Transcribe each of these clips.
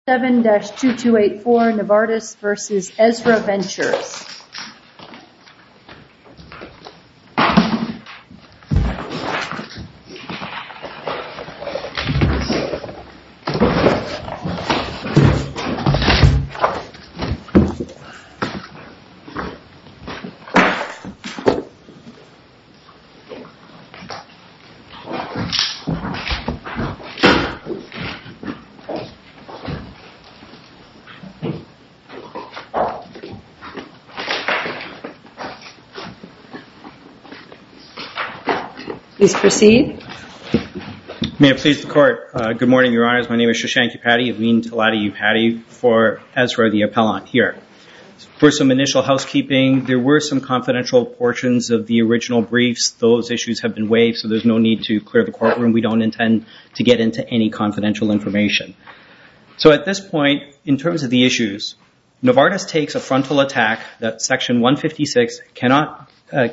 7-2284 Novartis v. Ezra Ventures. Please proceed. May it please the Court. Good morning, Your Honors. My name is Shashank Upati of Mean Talati Upati for Ezra the appellant here. For some initial housekeeping, there were some confidential portions of the original briefs. Those issues have been waived, so there's no need to clear the courtroom. We don't intend to get into any confidential information. So at this point, in terms of the issues, Novartis takes a frontal attack that Section 156 cannot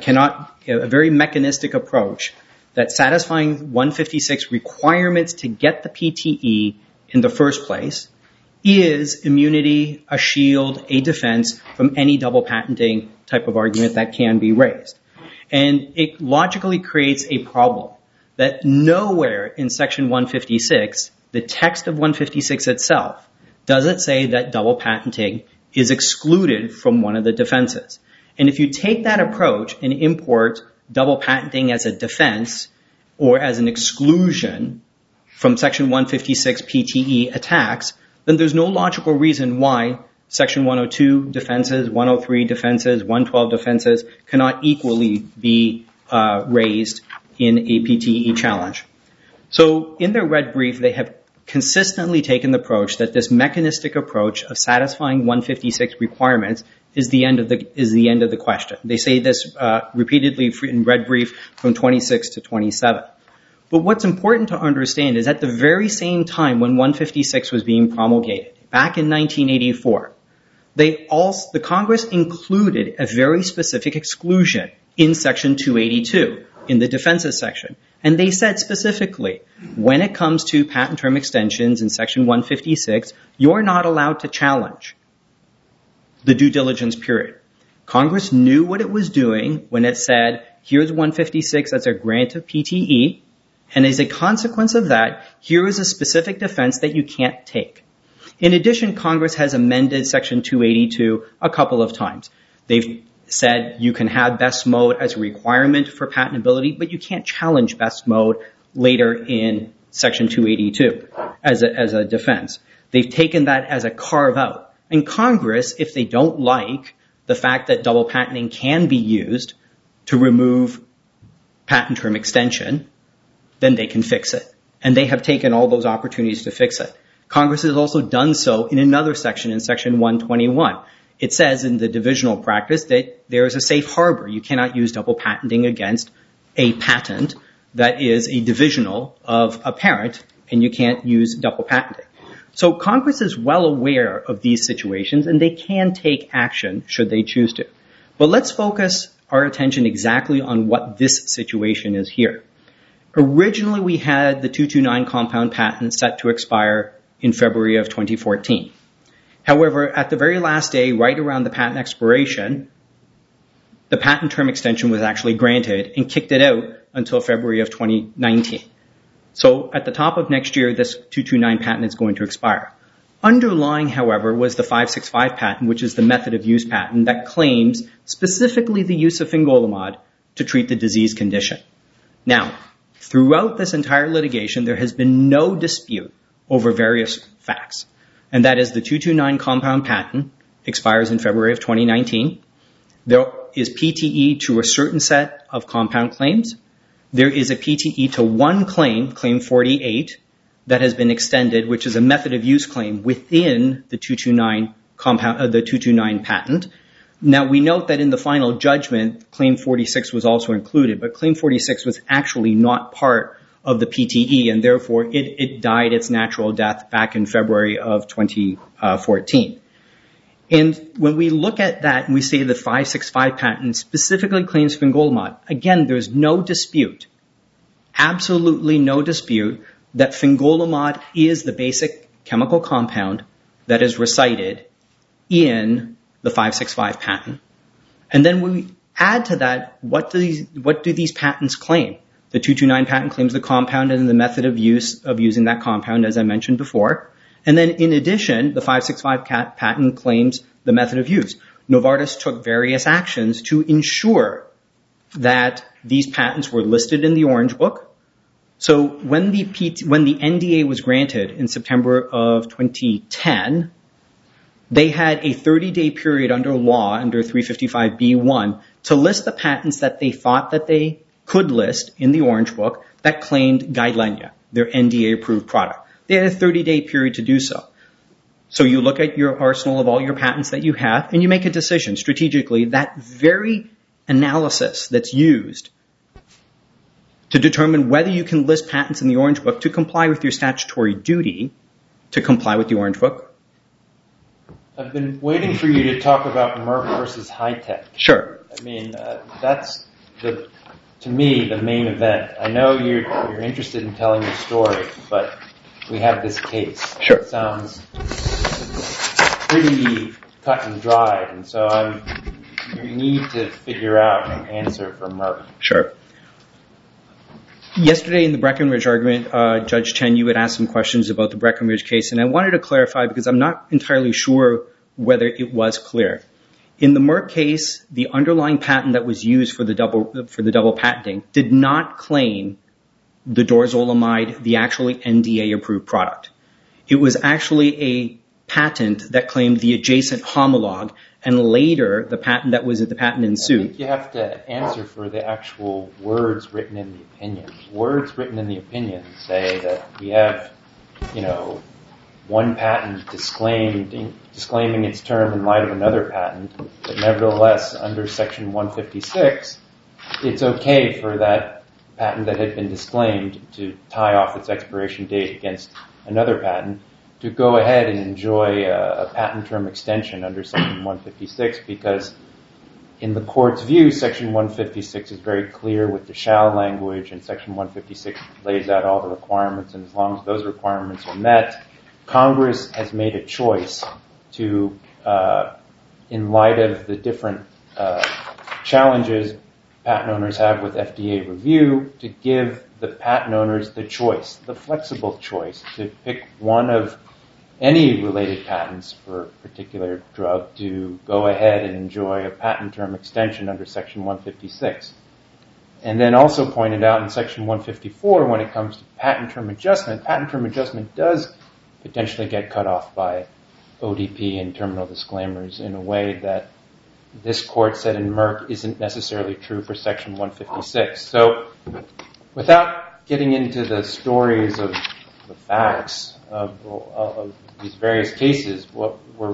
a very mechanistic approach that satisfying 156 requirements to get the PTE in the first place is immunity, a shield, a defense from any double patenting type of argument that can be raised. And it logically creates a problem that nowhere in Section 156, the text of 156 itself, does it say that double patenting is excluded from one of the defenses. And if you take that approach and import double patenting as a defense or as an exclusion from Section 156 PTE attacks, then there's no logical reason why Section 102 defenses, 103 defenses, 112 defenses cannot equally be raised in a PTE challenge. So in their red brief, they have consistently taken the approach that this mechanistic approach of satisfying 156 requirements is the end of the question. They say this repeatedly in red brief from 26 to 27. But what's important to understand is at the very same time when 156 was being promulgated, back in 1984, the Congress included a very specific exclusion in Section 282 in the defenses section. And they said specifically, when it comes to patent term extensions in Section 156, you're not allowed to challenge the due diligence period. Congress knew what it was doing when it said, here's 156 as a grant of PTE, and as a consequence of that, here is a specific defense that you can't take. In addition, Congress has amended Section 282 a couple of times. They've said you can have best mode as a requirement for patentability, but you can't challenge best mode later in Section 282 as a defense. They've taken that as a carve out. And Congress, if they don't like the fact that double patenting can be used to remove patent term extension, then they can fix it. And they have taken all those opportunities to fix it. Congress has also done so in another section, in Section 121. It says in the divisional practice that there is a safe harbor. You cannot use double patenting against a patent that is a divisional of a parent, and you can't use double patenting. So Congress is well aware of these situations, and they can take action should they choose to. But let's focus our attention exactly on what this situation is here. Originally, we had the 229 compound patent set to expire in February of 2014. However, at the very last day, right around the patent expiration, the patent term extension was actually granted and kicked it out until February of 2019. So at the top of next year, this 229 patent is going to expire. Underlying, however, was the 565 patent, which is the method of use patent that claims specifically the use of fingolimod to treat the disease condition. Now, throughout this entire litigation, there has been no dispute over various facts. And that is the 229 compound patent expires in February of 2019. There is PTE to a certain set of compound claims. There is a PTE to one claim, Claim 48, that has been extended, which is a method of use claim within the 229 patent. Now, we note that in the final judgment, Claim 46 was also included, but Claim 46 was actually not part of the PTE, and therefore it died its natural death back in February of 2014. And when we look at that and we say the 565 patent specifically claims fingolimod, again, there's no dispute, absolutely no dispute, that fingolimod is the basic chemical compound that is recited in the 565 patent. And then we add to that, what do these patents claim? The 229 patent claims the compound and the method of using that compound, as I mentioned before. And then in addition, the 565 patent claims the method of use. Novartis took various actions to ensure that these patents were listed in the Orange Book. So when the NDA was granted in September of 2010, they had a 30-day period under law, under 355B1, to list the patents that they thought that they could list in the Orange Book that claimed Gilenya, their NDA-approved product. They had a 30-day period to do so. So you look at your arsenal of all your patents that you have, and you make a decision strategically. That very analysis that's used to determine whether you can list patents in the Orange Book to comply with your statutory duty to comply with the Orange Book. I've been waiting for you to talk about Merck versus Hi-Tech. Sure. I mean, that's, to me, the main event. I know you're interested in telling the story, but we have this case. Sure. It sounds pretty cut and dried, and so you need to figure out an answer for Merck. Sure. Yesterday in the Breckenridge argument, Judge Chen, you had asked some questions about the Breckenridge case, and I wanted to clarify because I'm not entirely sure whether it was clear. In the Merck case, the underlying patent that was used for the double patenting did not claim the dorzolamide, the actually NDA-approved product. It was actually a patent that claimed the adjacent homologue, and later the patent that was at the patent in suit. I think you have to answer for the actual words written in the opinion. Words written in the opinion say that we have, one patent disclaiming its term in light of another patent, but nevertheless, under Section 156, it's okay for that patent that had been disclaimed to tie off its expiration date against another patent to go ahead and enjoy a patent term extension under Section 156, because in the court's view, Section 156 is very clear with the shall language, and Section 156 lays out all the requirements, and as long as those requirements are met, Congress has made a choice to, in light of the different challenges patent owners have with FDA review, to give the patent owners the choice, the flexible choice, to pick one of any related patents for a particular drug to go ahead and enjoy a patent term extension under Section 156. And then also pointed out in Section 154, when it comes to patent term adjustment does potentially get cut off by ODP and terminal disclaimers in a way that this court said in Merck isn't necessarily true for Section 156. So without getting into the stories of the facts of these various cases, what we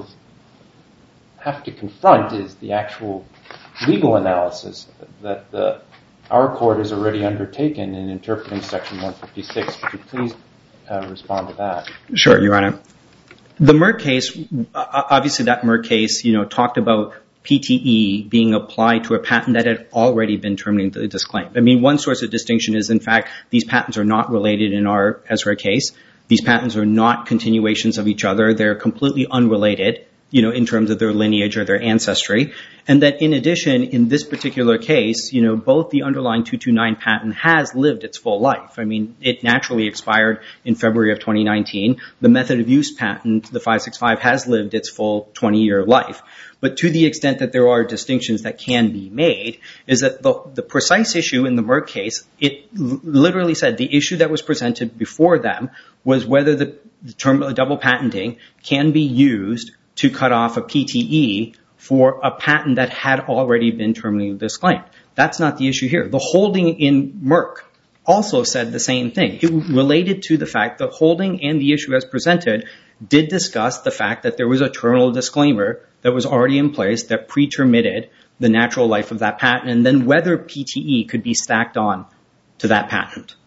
have to confront is the actual legal analysis that our court has already undertaken in interpreting Section 156. Could you please respond to that? Sure, Your Honor. The Merck case, obviously that Merck case, talked about PTE being applied to a patent that had already been terminally disclaimed. I mean, one source of distinction is, in fact, these patents are not related in our Ezra case. These patents are not continuations of each other. They're completely unrelated, in terms of their lineage or their ancestry. And that in addition, in this particular case, both the underlying 229 patent has lived its full life. I mean, it naturally expired in February of 2019. The method of use patent, the 565, has lived its full 20-year life. But to the extent that there are distinctions that can be made, is that the precise issue in the Merck case, it literally said the issue that was presented before them was whether the term double patenting can be used to cut off a PTE for a patent that had already been terminally disclaimed. That's not the issue here. The holding in Merck also said the same thing. It related to the fact that holding and the issue as presented did discuss the fact that there was a terminal disclaimer that was already in place that pretermitted the natural life of that patent, and then whether PTE could be stacked on to that patent.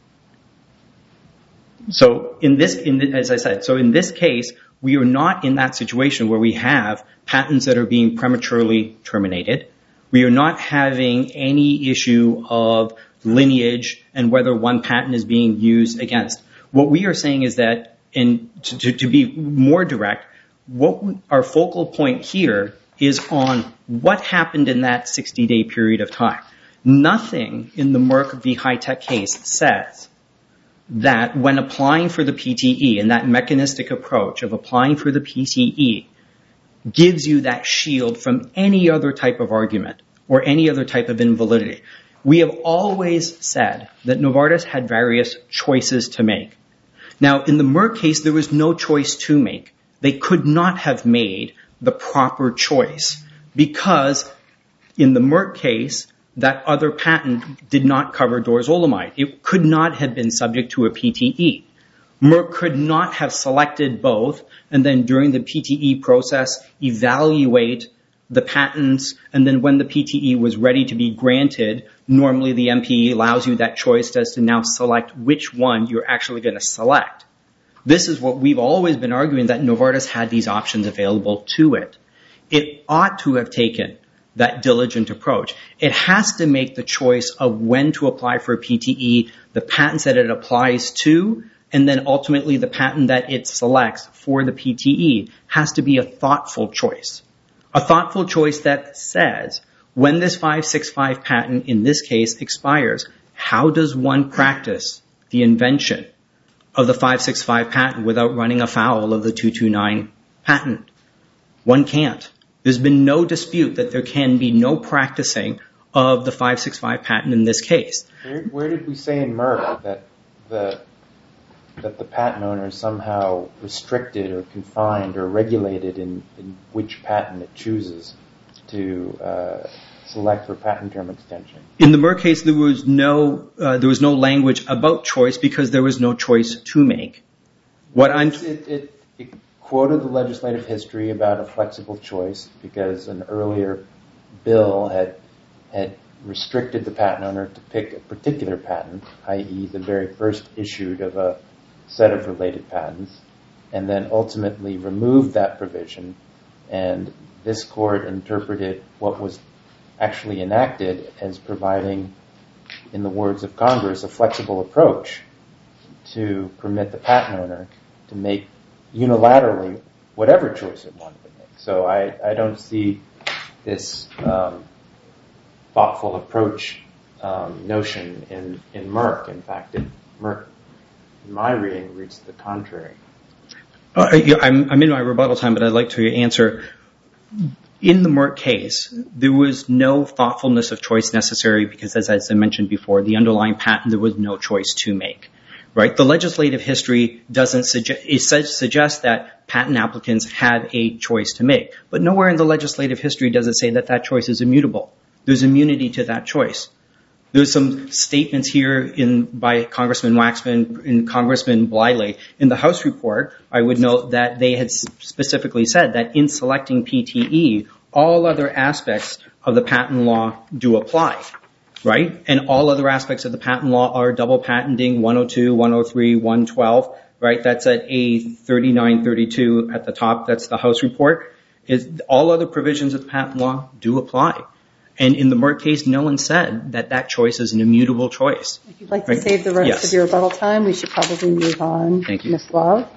So in this case, we are not in that situation where we have patents that are being prematurely terminated. We are not having any issue of lineage and whether one patent is being used against. What we are saying is that And to be more direct, our focal point here is on what happened in that 60-day period of time. Nothing in the Merck v. Hitech case says that when applying for the PTE, and that mechanistic approach of applying for the PTE gives you that shield from any other type of argument or any other type of invalidity. We have always said that Novartis had various choices to make. Now, in the Merck case, there was no choice to make. They could not have made the proper choice because in the Merck case, that other patent did not cover dorzolamide. It could not have been subject to a PTE. Merck could not have selected both and then during the PTE process evaluate the patents, and then when the PTE was ready to be granted, normally the MPE allows you that choice as to now select which one you're actually going to select. This is what we've always been arguing, that Novartis had these options available to it. It ought to have taken that diligent approach. It has to make the choice of when to apply for a PTE, the patents that it applies to, and then ultimately the patent that it selects for the PTE has to be a thoughtful choice. A thoughtful choice that says, when this 565 patent in this case expires, how does one practice the invention of the 565 patent without running afoul of the 229 patent? One can't. There's been no dispute that there can be no practicing of the 565 patent in this case. Where did we say in Merck that the patent owner is somehow restricted or confined or regulated in which patent it chooses to select for patent term extension? In the Merck case, there was no language about choice because there was no choice to make. It quoted the legislative history about a flexible choice because an earlier bill had restricted the patent owner to pick a particular patent, i.e. the very first issued of a set of related patents, and then ultimately removed that provision, and this court interpreted what was actually enacted as providing, in the words of Congress, a flexible approach to permit the patent owner to make unilaterally whatever choice it wanted to make. So I don't see this thoughtful approach notion in Merck. In fact, Merck, in my reading, reads the contrary. I'm in my rebuttal time, but I'd like to answer. In the Merck case, there was no thoughtfulness of choice necessary because, as I mentioned before, the underlying patent, there was no choice to make. Right? The legislative history doesn't suggest that patent applicants had a choice to make. But nowhere in the legislative history does it say that that choice is immutable. There's immunity to that choice. There's some statements here by Congressman Waxman and Congressman Bliley. In the House report, I would note that they had specifically said that in selecting PTE, all other aspects of the patent law do apply. Right? And all other aspects of the patent law are double patenting, 102, 103, 112. Right? That's at A3932 at the top. That's the House report. All other provisions of the patent law do apply. And in the Merck case, no one said that that choice is an immutable choice. If you'd like to save the rest of your rebuttal time, we should probably move on. Thank you. Ms. Love.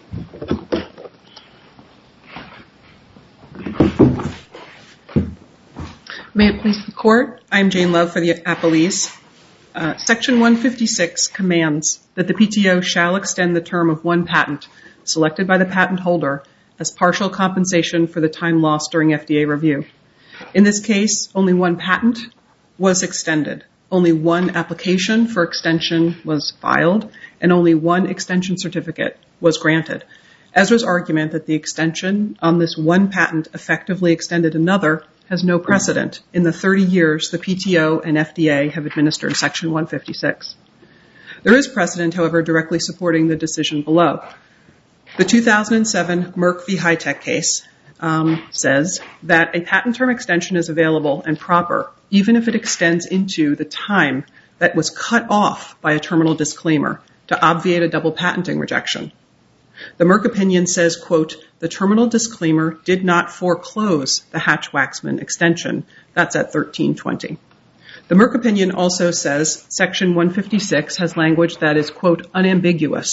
May it please the Court, I am Jane Love for the Appellees. Section 156 commands that the PTO shall extend the term of one patent selected by the patent holder as partial compensation for the time lost during FDA review. In this case, only one patent was extended. Only one application for extension was filed, and only one extension certificate was granted. Ezra's argument that the extension on this one patent effectively extended another has no precedent in the 30 years the PTO and FDA have administered Section 156. There is precedent, however, directly supporting the decision below. The 2007 Merck v. Hitech case says that a patent term extension is available and proper even if it extends into the time that was cut off by a terminal disclaimer to obviate a double patenting rejection. The Merck opinion says, quote, the terminal disclaimer did not foreclose the Hatch-Waxman extension. That's at 1320. The Merck opinion also says Section 156 has language that is, quote, unambiguous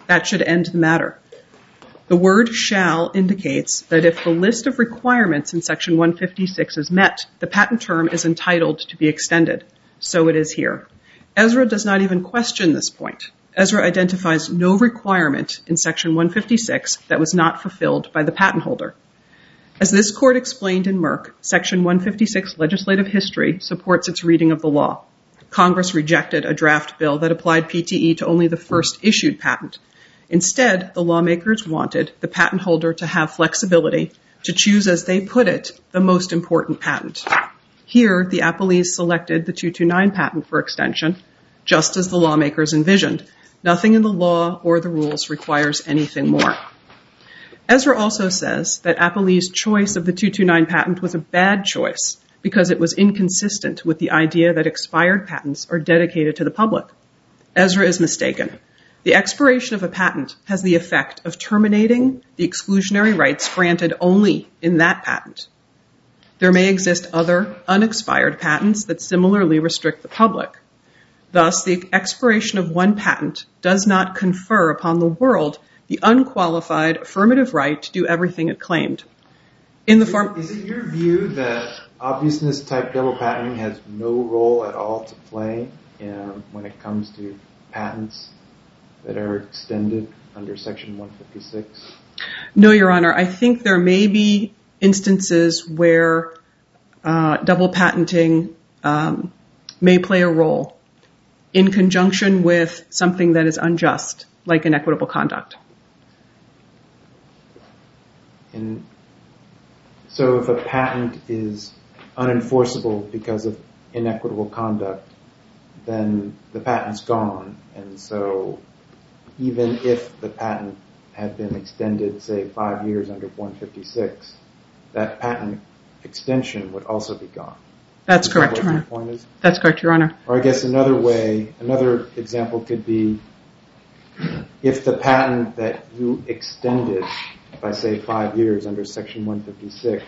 That should end the matter. The word shall indicates that if the list of requirements in Section 156 is met, the patent term is entitled to be extended. So it is here. Ezra does not even question this point. Ezra identifies no requirement in Section 156 that was not fulfilled by the patent holder. As this court explained in Merck, Section 156 legislative history supports its reading of the law. Congress rejected a draft bill that applied PTE to only the first issued patent. Instead, the lawmakers wanted the patent holder to have flexibility to choose, as they put it, the most important patent. Here, the appellees selected the 229 patent for extension, just as the lawmakers envisioned. Nothing in the law or the rules requires anything more. Ezra also says that appellees' choice of the 229 patent was a bad choice because it was inconsistent with the idea that expired patents are dedicated to the public. Ezra is mistaken. The expiration of a patent has the effect of terminating the exclusionary rights granted only in that patent. There may exist other unexpired patents that similarly restrict the public. Thus, the expiration of one patent does not confer upon the world the unqualified affirmative right to do everything it claimed. Is it your view that obviousness type double patenting has no role at all to play when it comes to patents that are extended under Section 156? No, Your Honor. I think there may be instances where double patenting may play a role in conjunction with something that is unjust, like inequitable conduct. And so if a patent is unenforceable because of inequitable conduct, then the patent's gone. And so even if the patent had been extended, say, 5 years under 156, that patent extension would also be gone. That's correct, Your Honor. Point is? That's correct, Your Honor. Or I guess another example could be if the patent that you extended by, say, 5 years under Section 156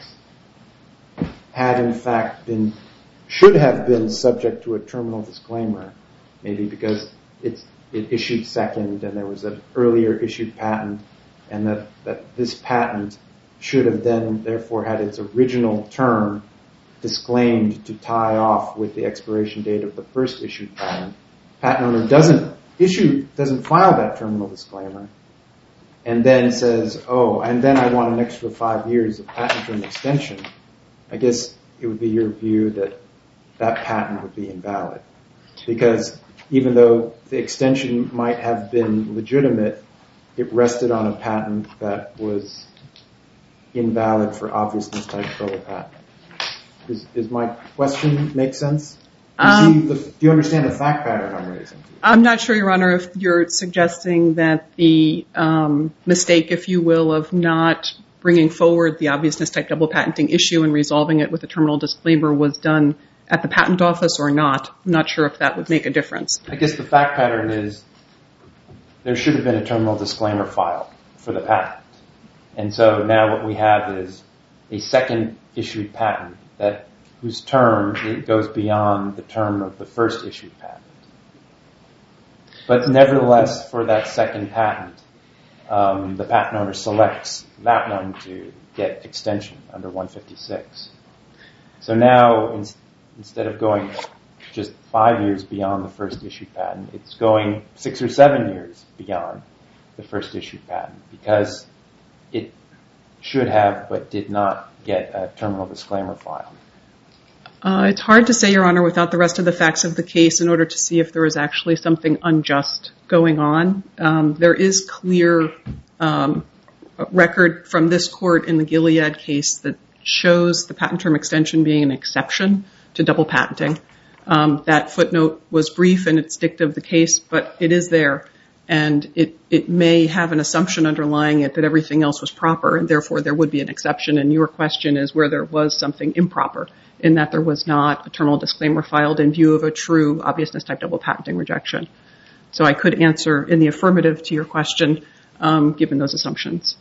had in fact should have been subject to a terminal disclaimer, maybe because it issued second and there was an earlier issued patent, and that this patent should have then therefore had its original term disclaimed to tie off with the expiration date of the first issued patent. Patent owner doesn't file that terminal disclaimer and then says, and then I want an extra 5 years of patent term extension. I guess it would be your view that that patent would be invalid, because even though the extension might have been legitimate, it rested on a patent that was invalid for obviousness type double patent. Does my question make sense? Do you understand the fact pattern I'm raising? I'm not sure, Your Honor, if you're suggesting that the mistake, if you will, of not bringing forward the obviousness type double patenting issue and resolving it with a terminal disclaimer was done at the patent office or not. I'm not sure if that would make a difference. I guess the fact pattern is there should have been a terminal disclaimer filed for the patent. And so now what we have is a second issued patent whose term goes beyond the term of the first issued patent. But nevertheless, for that second patent, the patent owner selects that one to get extension under 156. So now, instead of going just 5 years beyond the first issued patent, it's going 6 or 7 years beyond the first issued patent, because it should have but did not get a terminal disclaimer filed. It's hard to say, Your Honor, without the rest of the facts of the case in order to see if there is actually something unjust going on. There is clear record from this court in the Gilead case that shows the patent term extension being an exception to double patenting. That footnote was brief in its dicta of the case, but it is there. And it may have an assumption underlying it that everything else was proper, and therefore there would be an exception. And your question is where there was something improper, in that there was not a terminal disclaimer filed in view of a true obviousness type double patenting rejection. So I could answer in the affirmative to your question, given those assumptions.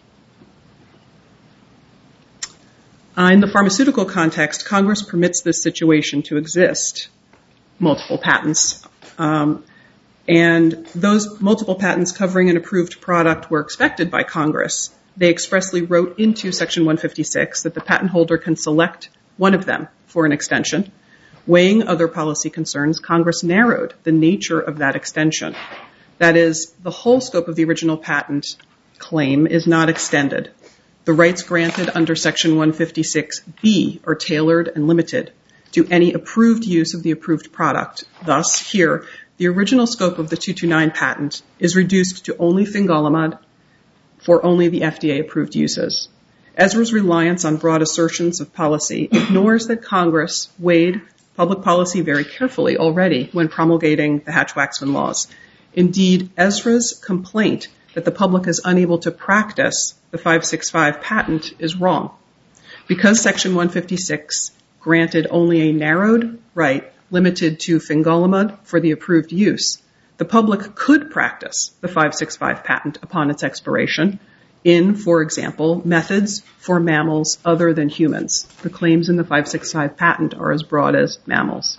In the pharmaceutical context, Congress permits this situation to exist, multiple patents. And those multiple patents covering an approved product were expected by Congress. They expressly wrote into Section 156 that the patent holder can select one of them for an extension. Weighing other policy concerns, Congress narrowed the nature of that extension. That is, the whole scope of the original patent claim is not extended. The rights granted under Section 156B are tailored and limited to any approved use of the approved product. Thus, here, the original scope of the 229 patent is reduced to only fingolimod for only the FDA-approved uses. Ezra's reliance on broad assertions of policy ignores that Congress weighed public policy very carefully already when promulgating the Hatch-Waxman laws. Indeed, Ezra's complaint that the public is unable to practice the 565 patent is wrong. Because Section 156 granted only a narrowed right limited to fingolimod for the approved use, the public could practice the 565 patent upon its expiration in, for example, methods for mammals other than humans. The claims in the 565 patent are as broad as mammals.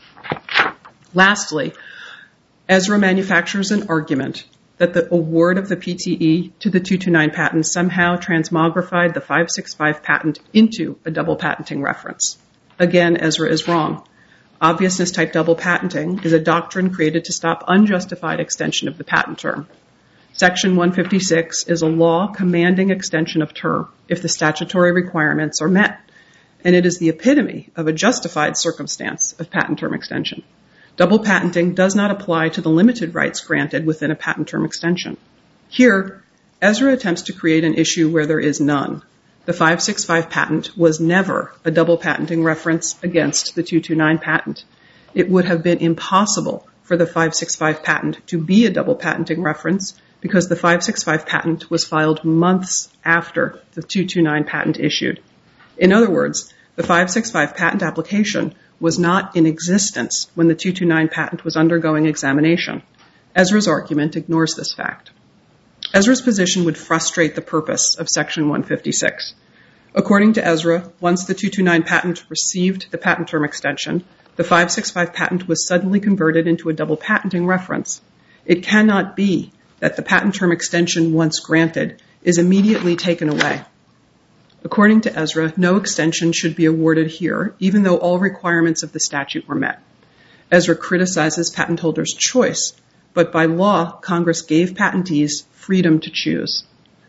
Lastly, Ezra manufactures an argument that the award of the PTE to the 229 patent somehow transmogrified the 565 patent into a double patenting reference. Again, Ezra is wrong. Obviousness-type double patenting is a doctrine created to stop unjustified extension of the patent term. Section 156 is a law commanding extension of term if the statutory requirements are met, and it is the epitome of a justified circumstance of patent term extension. Double patenting does not apply to the limited rights granted within a patent term extension. Here, Ezra attempts to create an issue where there is none. The 565 patent was never a double patenting reference against the 229 patent. It would have been impossible for the 565 patent to be a double patenting reference because the 565 patent was filed months after the 229 patent issued. In other words, the 565 patent application was not in existence when the 229 patent was undergoing examination. Ezra's argument ignores this fact. Ezra's position would frustrate the purpose of Section 156. According to Ezra, once the 229 patent received the patent term extension, the 565 patent was suddenly converted into a double patenting reference. It cannot be that the patent term extension once granted is immediately taken away. According to Ezra, no extension should be awarded here, even though all requirements of the statute were met. Ezra criticizes patent holders' choice, but by law, Congress gave patentees freedom to choose.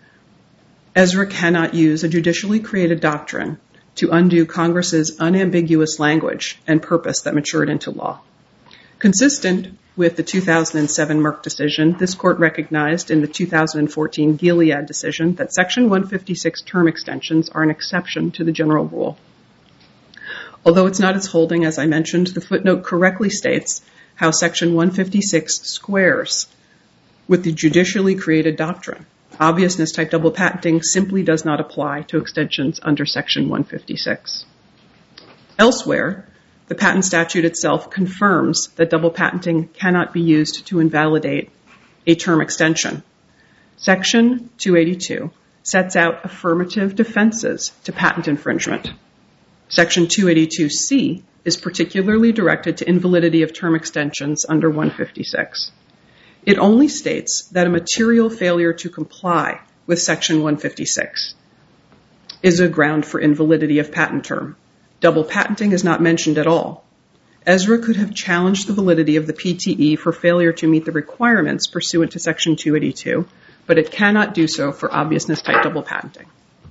Ezra cannot use a judicially created doctrine to undo Congress's unambiguous language and purpose that matured into law. Consistent with the 2007 Merck decision, this court recognized in the 2014 Gilead decision that Section 156 term extensions are an exception to the general rule. Although it's not its holding, as I mentioned, the footnote correctly states how Section 156 squares with the judicially created doctrine. Obviousness-type double patenting simply does not apply to extensions under Section 156. Elsewhere, the patent statute itself confirms that double patenting cannot be used to invalidate a term extension. Section 282 sets out affirmative defenses to patent infringement. Section 282C is particularly directed to invalidity of term extensions under 156. It only states that a material failure to comply with Section 156 is a ground for invalidity of patent term. Double patenting is not mentioned at all. Ezra could have challenged the validity of the PTE for failure to meet the requirements pursuant to Section 282, but it cannot do so for obviousness-type double patenting.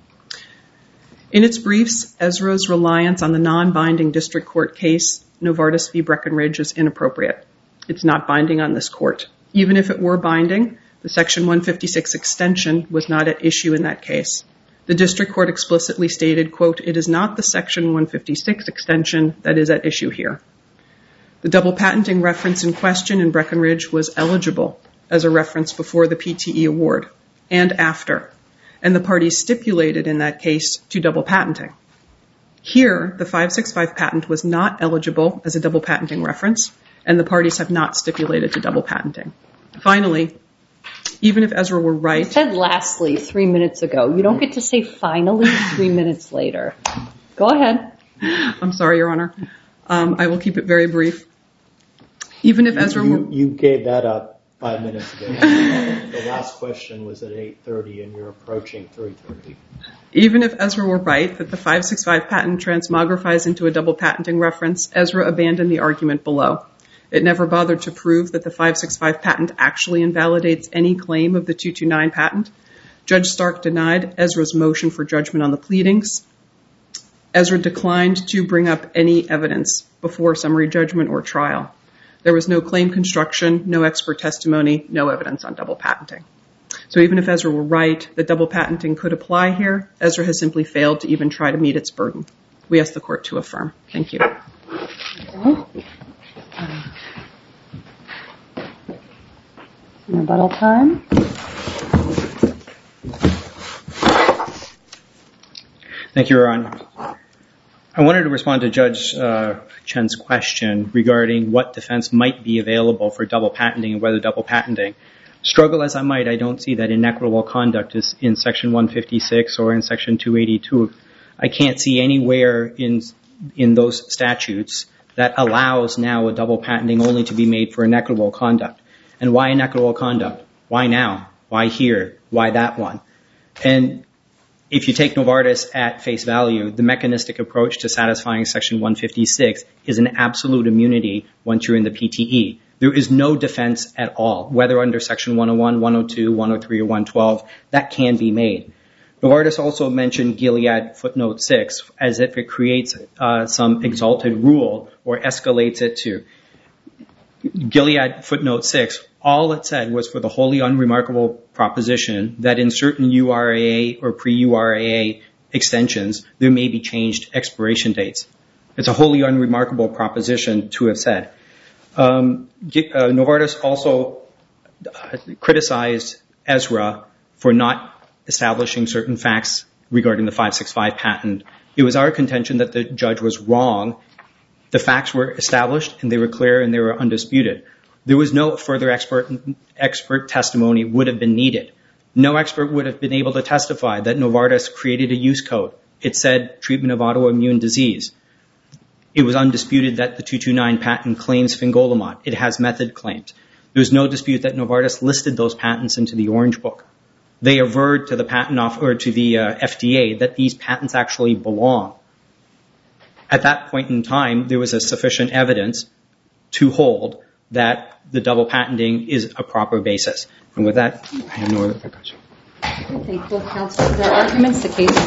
In its briefs, Ezra's reliance on the non-binding district court case, Novartis v. Breckenridge, is inappropriate. It's not binding on this court. Even if it were binding, the Section 156 extension was not at issue in that case. The district court explicitly stated, quote, "It is not the Section 156 extension that is at issue here." The double patenting reference in question in Breckenridge was eligible as a reference before the PTE award and after, and the parties stipulated in that case to double patenting. Here, the 565 patent was not eligible as a double patenting reference, and the parties have not stipulated to double patenting. Finally, even if Ezra were right... You said lastly 3 minutes ago. You don't get to say finally 3 minutes later. Go ahead. I'm sorry, Your Honor. I will keep it very brief. Even if Ezra were... You gave that up 5 minutes ago. The last question was at 8:30 and you're approaching 3:30. Even if Ezra were right that the 565 patent transmogrifies into a double patenting reference, Ezra abandoned the argument below. It never bothered to prove that the 565 patent actually invalidates any claim of the 229 patent. Judge Stark denied Ezra's motion for judgment on the pleadings. Ezra declined to bring up any evidence before summary judgment or trial. There was no claim construction, no expert testimony, no evidence on double patenting. So even if Ezra were right that double patenting could apply here, Ezra has simply failed to even try to meet its burden. We ask the court to affirm. Thank you. Okay. Rebuttal time. Thank you, Your Honor. I wanted to respond to Judge Chen's question regarding what defense might be available for double patenting and whether double patenting. Struggle as I might, I don't see that inequitable conduct is in Section 156 or in Section 282. I can't see anywhere in those statutes that allows now a double patenting only to be made for inequitable conduct. And why inequitable conduct? Why now? Why here? Why that one? And if you take Novartis at face value, the mechanistic approach to satisfying Section 156 is an absolute immunity once you're in the PTE. There is no defense at all, whether under Section 101, 102, 103, or 112, that can be made. Novartis also mentioned Gilead footnote 6 as if it creates some exalted rule or escalates it to. Gilead footnote 6, all it said was for the wholly unremarkable proposition that in certain URAA or pre-URAA extensions, there may be changed expiration dates. It's a wholly unremarkable proposition to have said. Novartis also criticized Ezra for not establishing certain facts regarding the 565 patent. It was our contention that the judge was wrong. The facts were established and they were clear and they were undisputed. There was no further expert testimony would have been needed. No expert would have been able to testify that Novartis created a use code. It said treatment of autoimmune disease. It was undisputed that the 229 patent claims fingolimod. It has method claims. There was no dispute that Novartis listed those patents into the Orange Book. They averred to the patent or to the FDA that these patents actually belong. At that point in time, there was a sufficient evidence to hold that the double patenting is a proper basis. And with that, I have no other questions. Thank you, counsel, for their arguments. The case